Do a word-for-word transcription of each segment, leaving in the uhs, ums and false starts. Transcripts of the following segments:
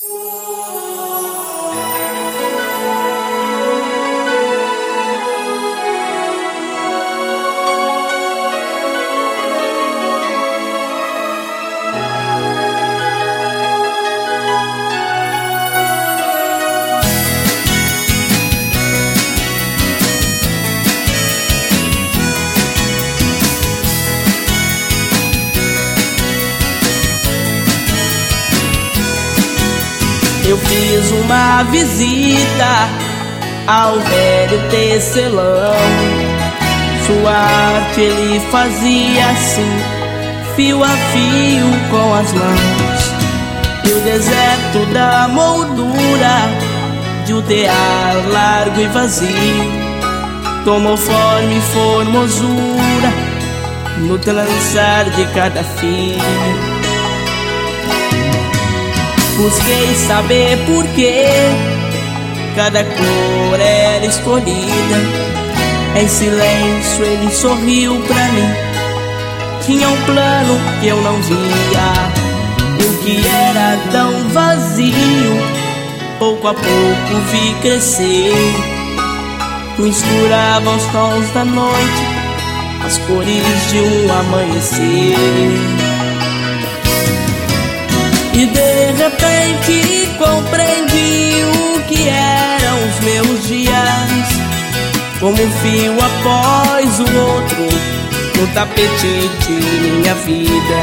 Eu fiz uma visita ao velho tecelão. Sua arte ele fazia assim, fio a fio com as mãos. E o deserto da moldura de um tear largo e vazio tomou forma e formosura no trançar de cada fio. Busquei saber por que cada cor era escolhida. Em silêncio ele sorriu pra mim. Tinha um plano que eu não via. O que era tão vazio, pouco a pouco vi crescer. Misturava os tons da noite, as cores de um amanhecer. E de repente compreendi o que eram os meus dias, como um fio após o outro no tapete de minha vida.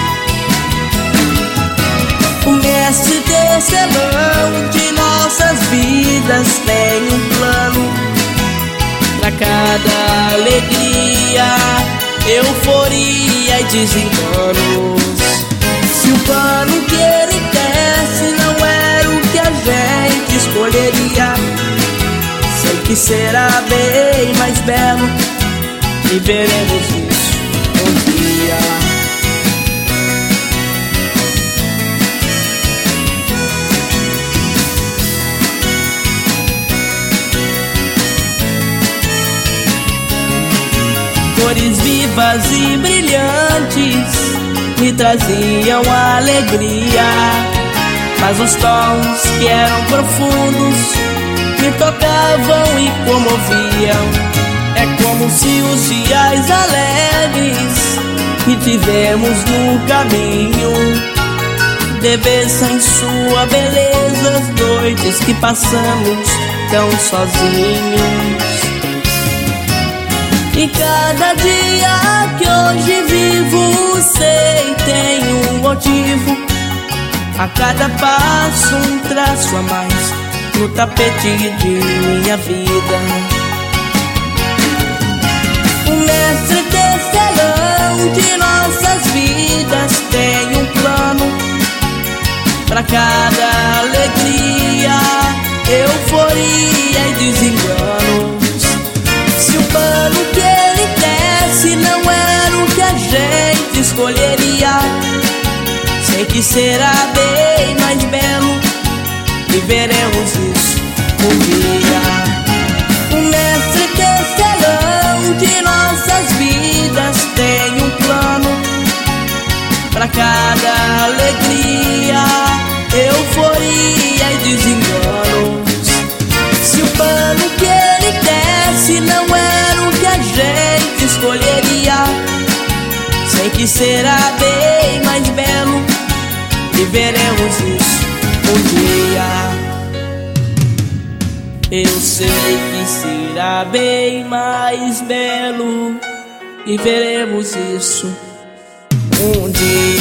O mestre tecelão de nossas vidas tem um plano pra cada alegria, euforia e desenganos. Se o plano que ele tece não era o que a gente escolheria, sei que será bem mais belo e veremos isso um dia. Cores vivas e brilhantes me traziam alegria, mas os tons que eram profundos me tocavam e comoviam. É como se os dias alegres que tivemos no caminho devessem sua beleza às noites que passamos tão sozinhos. E cada dia que hoje vivo, sei, tem um motivo. A cada passo um traço a mais no tapete de minha vida. O mestre tecelão de nossas vidas tem um plano pra cada alegria, euforia e desenganos. Se o plano que ele tece não era o que a gente escolheria, sei que será bem mais belo e veremos isso um dia. O mestre tecelão de nossas vidas tem um plano pra cada alegria, euforia e desenganos. Se o plano que ele tece não era o que a gente escolheria, sei que será bem mais belo e veremos isso um dia. Eu sei que será bem mais belo e veremos isso um dia.